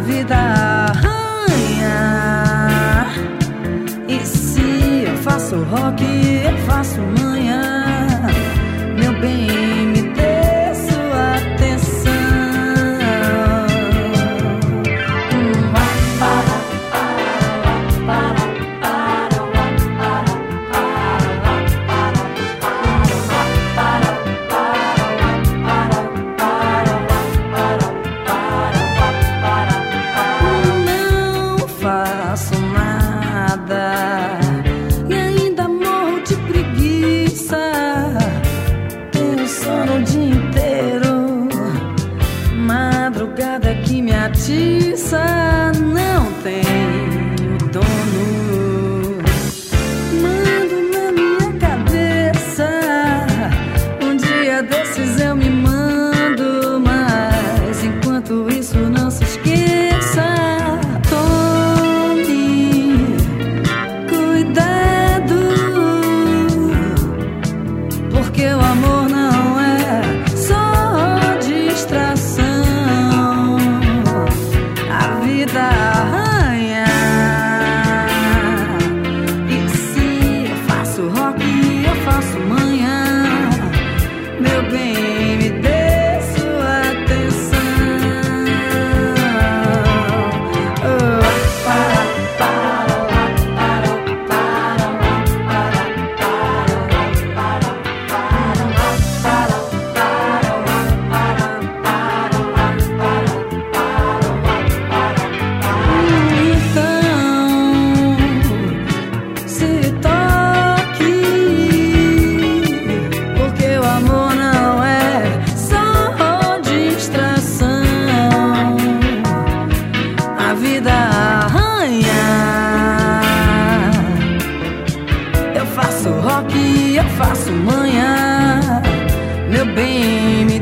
vida arranha. E se eu faço rock, eu faço manhã. Meu bem, me dê sua atenção. Não faço nada e ainda morro de preguiça. Tenho sono o dia inteiro, madrugada que me atiça. Não tenho dono, mando na minha cabeça. Um dia desses eu me mando, mas enquanto isso não se esqueça. Tome cuidado, porque o amor não é só distração. A vida arranha. E se eu faço rock, eu faço manhã. Meu bem, me dê sua atenção. Então, se toque, porque o amor não é só distração. A vida arranha. Eu faço rock, eu faço manhã. Meu bem, me